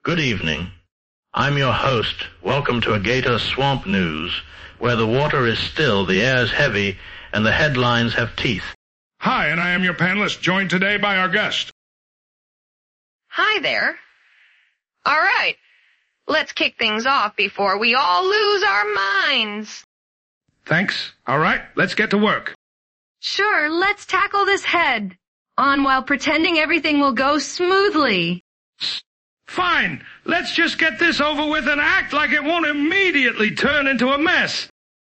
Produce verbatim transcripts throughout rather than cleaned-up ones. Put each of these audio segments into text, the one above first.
Good evening. I'm your host. Welcome to Agator Swamp News, where the water is still, the air is heavy, and the headlines have teeth. Hi, and I am your panelist, joined today by our guest. Hi there. All right, let's kick things off before we all lose our minds. Thanks. All right, let's get to work. Sure, let's tackle this head on while pretending everything will go smoothly. Fine, let's just get this over with and act like it won't immediately turn into a mess.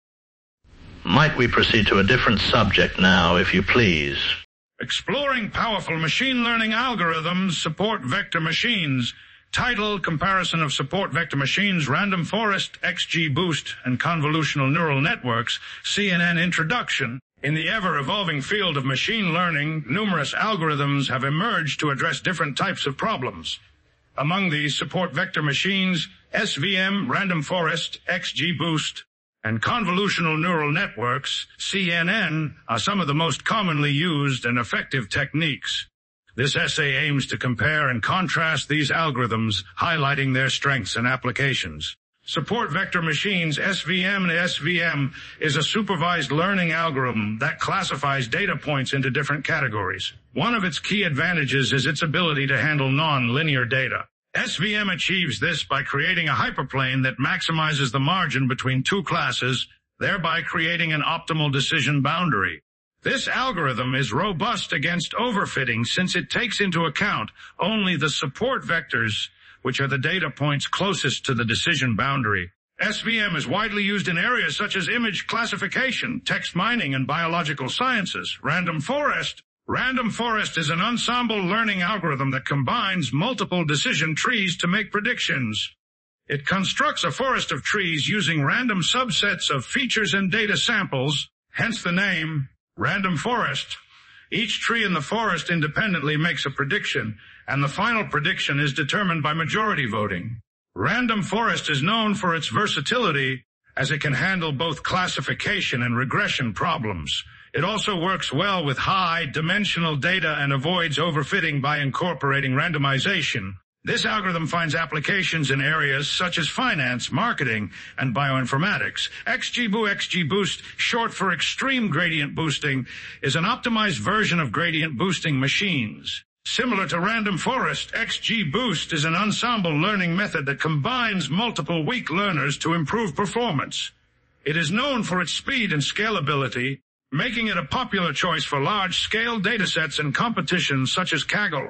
Might we proceed to a different subject now, if you please? Exploring powerful machine learning algorithms support vector machines. Title, Comparison of Support Vector Machines, Random Forest, X G Boost, and Convolutional Neural Networks, C N N Introduction. In the ever-evolving field of machine learning, numerous algorithms have emerged to address different types of problems. Among these, support vector machines, S V M, Random Forest, X G Boost, and Convolutional Neural Networks, C N N, are some of the most commonly used and effective techniques. This essay aims to compare and contrast these algorithms, highlighting their strengths and applications. Support vector machines, S V M and S V M, is a supervised learning algorithm that classifies data points into different categories. One of its key advantages is its ability to handle non-linear data. S V M achieves this by creating a hyperplane that maximizes the margin between two classes, thereby creating an optimal decision boundary. This algorithm is robust against overfitting since it takes into account only the support vectors, which are the data points closest to the decision boundary. S V M is widely used in areas such as image classification, text mining, and biological sciences. Random Forest. Random Forest is an ensemble learning algorithm that combines multiple decision trees to make predictions. It constructs a forest of trees using random subsets of features and data samples, hence the name Random Forest. Each tree in the forest independently makes a prediction, and the final prediction is determined by majority voting. Random Forest is known for its versatility, as it can handle both classification and regression problems. It also works well with high-dimensional data and avoids overfitting by incorporating randomization. This algorithm finds applications in areas such as finance, marketing, and bioinformatics. X G B O O, X G Boost, short for Extreme Gradient Boosting, is an optimized version of gradient boosting machines. Similar to Random Forest, X G Boost is an ensemble learning method that combines multiple weak learners to improve performance. It is known for its speed and scalability, making it a popular choice for large-scale datasets and competitions such as Kaggle.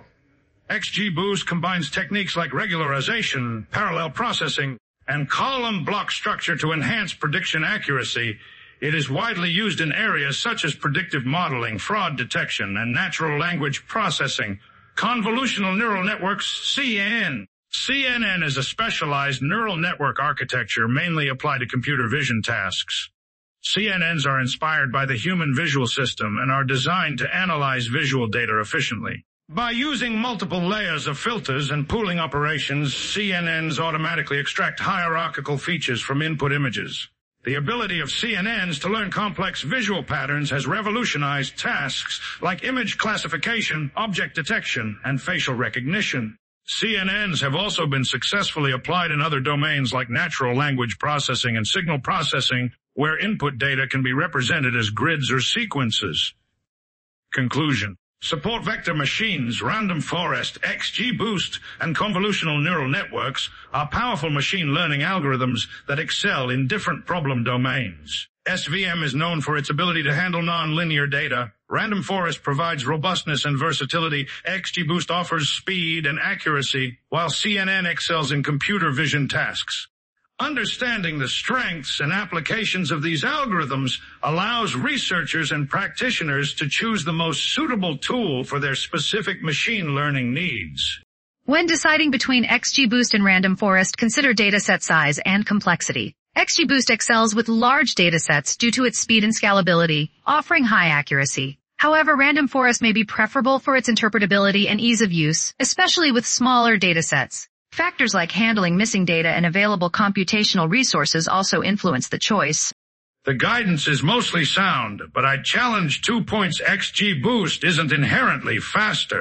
X G Boost combines techniques like regularization, parallel processing, and column block structure to enhance prediction accuracy. It is widely used in areas such as predictive modeling, fraud detection, and natural language processing. Convolutional Neural Networks, C N N. C N N is a specialized neural network architecture mainly applied to computer vision tasks. C N Ns are inspired by the human visual system and are designed to analyze visual data efficiently. By using multiple layers of filters and pooling operations, C N Ns automatically extract hierarchical features from input images. The ability of C N Ns to learn complex visual patterns has revolutionized tasks like image classification, object detection, and facial recognition. C N Ns have also been successfully applied in other domains like natural language processing and signal processing, where input data can be represented as grids or sequences. Conclusion. Support vector machines, Random Forest, X G Boost, and convolutional neural networks are powerful machine learning algorithms that excel in different problem domains. S V M is known for its ability to handle non-linear data. Random Forest provides robustness and versatility. X G Boost offers speed and accuracy, while C N N excels in computer vision tasks. Understanding the strengths and applications of these algorithms allows researchers and practitioners to choose the most suitable tool for their specific machine learning needs. When deciding between X G Boost and Random Forest, consider dataset size and complexity. X G Boost excels with large datasets due to its speed and scalability, offering high accuracy. However, Random Forest may be preferable for its interpretability and ease of use, especially with smaller datasets. Factors like handling missing data and available computational resources also influence the choice. The guidance is mostly sound, but I challenge two points X G Boost isn't inherently faster.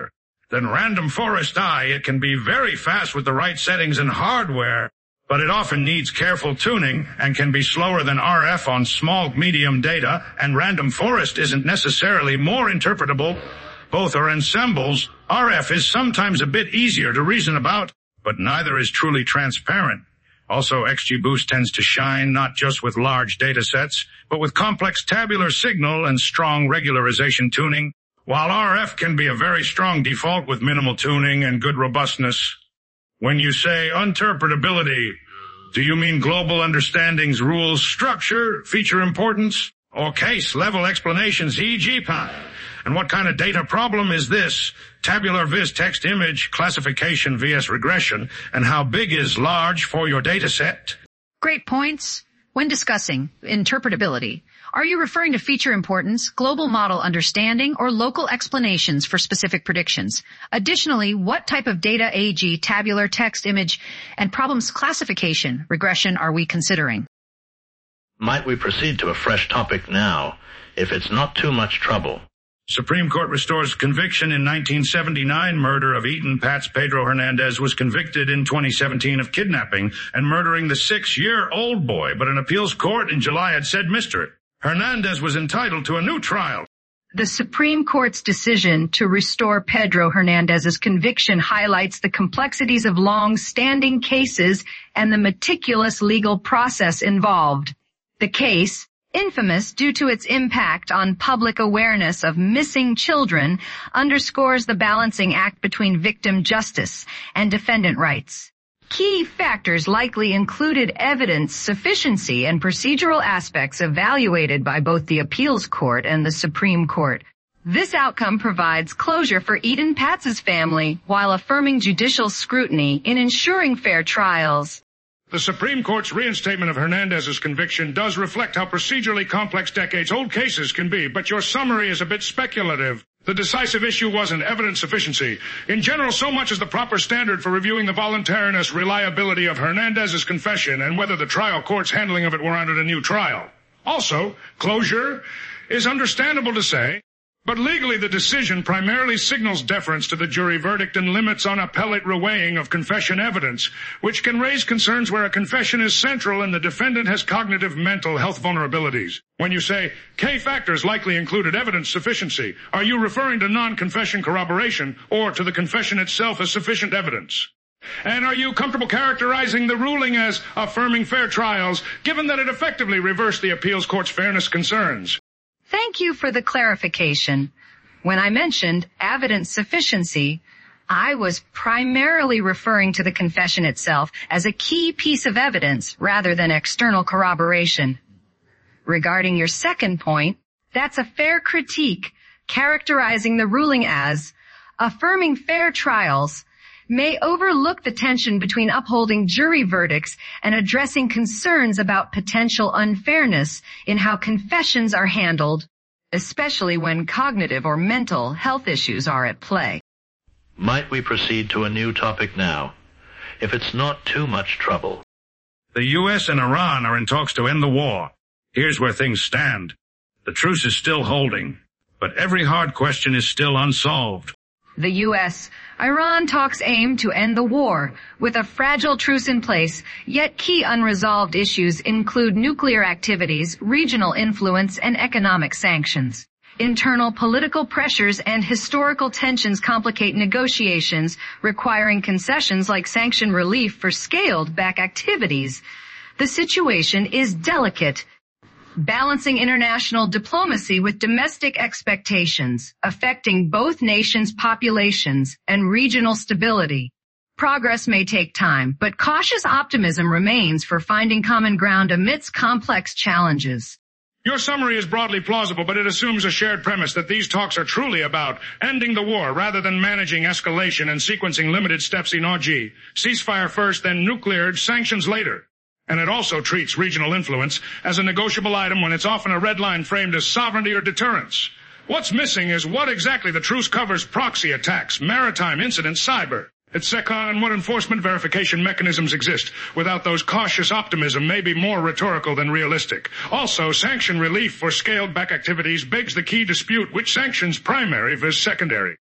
Than Random Forest I, it can be very fast with the right settings and hardware, but it often needs careful tuning and can be slower than R F on small medium data, and Random Forest isn't necessarily more interpretable. Both are ensembles. R F is sometimes a bit easier to reason about, but neither is truly transparent. Also, XGBoost tends to shine not just with large data sets, but with complex tabular signal and strong regularization tuning, while R F can be a very strong default with minimal tuning and good robustness. When you say interpretability, do you mean global understandings, rules, structure, feature importance, or case-level explanations, for example? And what kind of data problem is this? Tabular viz text image classification vs regression, and how big is large for your data set? Great points. When discussing interpretability, are you referring to feature importance, global model understanding, or local explanations for specific predictions? Additionally, what type of data, for example, tabular, text, image, and problems classification, regression are we considering? Might we proceed to a fresh topic now, if it's not too much trouble? Supreme Court restores conviction in nineteen seventy-nine. Murder of Eaton Pats Pedro Hernandez was convicted in twenty seventeen of kidnapping and murdering the six-year-old boy, but an appeals court in July had said mister it. Hernandez was entitled to a new trial. The Supreme Court's decision to restore Pedro Hernandez's conviction highlights the complexities of long-standing cases and the meticulous legal process involved. The case, infamous due to its impact on public awareness of missing children, underscores the balancing act between victim justice and defendant rights. Key factors likely included evidence sufficiency and procedural aspects evaluated by both the appeals court and the Supreme Court. This outcome provides closure for Eaton Pats' family while affirming judicial scrutiny in ensuring fair trials. The Supreme Court's reinstatement of Hernandez's conviction does reflect how procedurally complex decades-old cases can be, but your summary is a bit speculative. The decisive issue wasn't evidence sufficiency. In general, so much as the proper standard for reviewing the voluntariness, reliability of Hernandez's confession and whether the trial court's handling of it warranted a new trial. Also, closure is understandable to say, but legally the decision primarily signals deference to the jury verdict and limits on appellate reweighing of confession evidence, which can raise concerns where a confession is central and the defendant has cognitive mental health vulnerabilities. When you say, K factors likely included evidence sufficiency, are you referring to non-confession corroboration or to the confession itself as sufficient evidence? And are you comfortable characterizing the ruling as affirming fair trials, given that it effectively reversed the appeals court's fairness concerns? Thank you for the clarification. When I mentioned evidence sufficiency, I was primarily referring to the confession itself as a key piece of evidence rather than external corroboration. Regarding your second point, that's a fair critique, characterizing the ruling as affirming fair trials may overlook the tension between upholding jury verdicts and addressing concerns about potential unfairness in how confessions are handled, especially when cognitive or mental health issues are at play. Might we proceed to a new topic now, if it's not too much trouble? The U S and Iran are in talks to end the war. Here's where things stand. The truce is still holding, but every hard question is still unsolved. The U S Iran talks aim to end the war, with a fragile truce in place, yet key unresolved issues include nuclear activities, regional influence, and economic sanctions. Internal political pressures and historical tensions complicate negotiations, requiring concessions like sanction relief for scaled-back activities. The situation is delicate, balancing international diplomacy with domestic expectations, affecting both nations' populations and regional stability. Progress may take time, but cautious optimism remains for finding common ground amidst complex challenges. Your summary is broadly plausible, but it assumes a shared premise that these talks are truly about ending the war rather than managing escalation and sequencing limited steps in O G. Ceasefire first, then nuclear sanctions later. And it also treats regional influence as a negotiable item when it's often a red line framed as sovereignty or deterrence. What's missing is what exactly the truce covers: proxy attacks, maritime incidents, cyber, et cetera, and what enforcement verification mechanisms exist. Without those, cautious optimism may be more rhetorical than realistic. Also, sanction relief for scaled-back activities begs the key dispute: which sanctions primary versus secondary?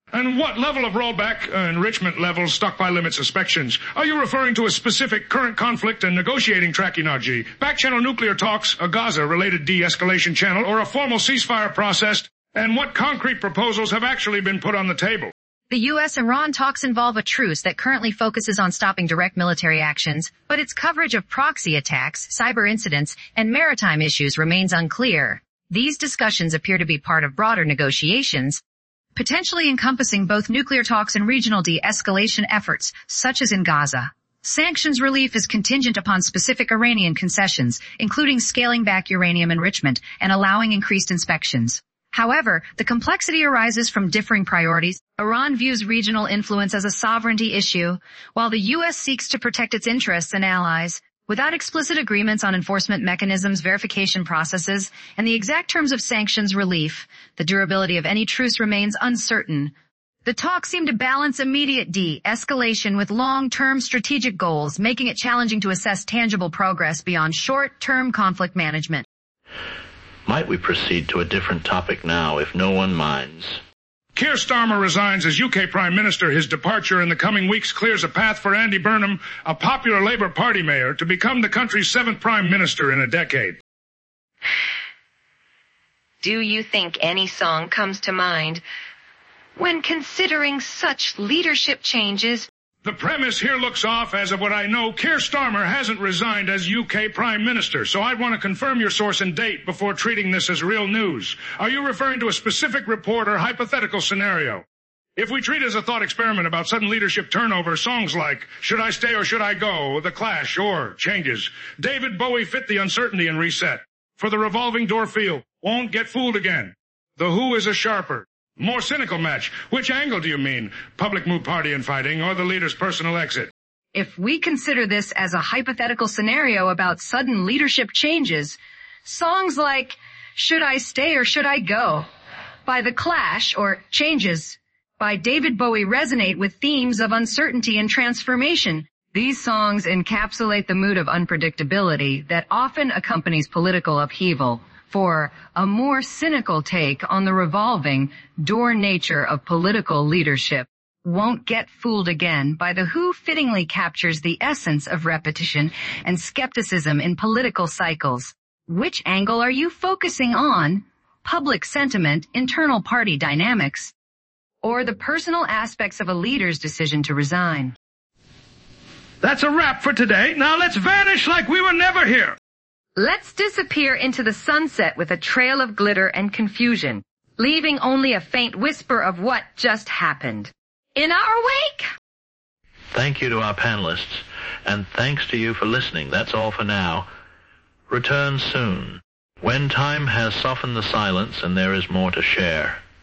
And what level of rollback, uh, enrichment levels, stockpile limit suspections? Are you referring to a specific current conflict and negotiating track, Enaji? Back-channel nuclear talks, a Gaza-related de-escalation channel, or a formal ceasefire processed? And what concrete proposals have actually been put on the table? The U S Iran talks involve a truce that currently focuses on stopping direct military actions, but its coverage of proxy attacks, cyber incidents, and maritime issues remains unclear. These discussions appear to be part of broader negotiations, potentially encompassing both nuclear talks and regional de-escalation efforts, such as in Gaza. Sanctions relief is contingent upon specific Iranian concessions, including scaling back uranium enrichment and allowing increased inspections. However, the complexity arises from differing priorities. Iran views regional influence as a sovereignty issue, while the U S seeks to protect its interests and allies. Without explicit agreements on enforcement mechanisms, verification processes, and the exact terms of sanctions relief, the durability of any truce remains uncertain. The talks seem to balance immediate de-escalation with long-term strategic goals, making it challenging to assess tangible progress beyond short-term conflict management. Might we proceed to a different topic now, if no one minds? Keir Starmer resigns as U K Prime Minister. His departure in the coming weeks clears a path for Andy Burnham, a popular Labour Party mayor, to become the country's seventh Prime Minister in a decade. Do you think any song comes to mind when considering such leadership changes? The premise here looks off as of what I know, Keir Starmer hasn't resigned as U K Prime Minister, so I'd want to confirm your source and date before treating this as real news. Are you referring to a specific report or hypothetical scenario? If we treat it as a thought experiment about sudden leadership turnover, songs like Should I Stay or Should I Go, The Clash, or Changes, David Bowie fit the uncertainty and reset. For the revolving door feel, Won't Get Fooled Again. The Who is a sharper. More cynical match. Which angle do you mean? Public mood party and fighting or the leader's personal exit? If we consider this as a hypothetical scenario about sudden leadership changes, songs like Should I Stay or Should I Go by The Clash or Changes by David Bowie resonate with themes of uncertainty and transformation. These songs encapsulate the mood of unpredictability that often accompanies political upheaval. For a more cynical take on the revolving door nature of political leadership, Won't Get Fooled Again by The Who fittingly captures the essence of repetition and skepticism in political cycles. Which angle are you focusing on? Public sentiment, internal party dynamics, or the personal aspects of a leader's decision to resign? That's a wrap for today. Now let's vanish like we were never here. Let's disappear into the sunset with a trail of glitter and confusion, leaving only a faint whisper of what just happened. In our wake! Thank you to our panelists, and thanks to you for listening. That's all for now. Return soon, when time has softened the silence and there is more to share.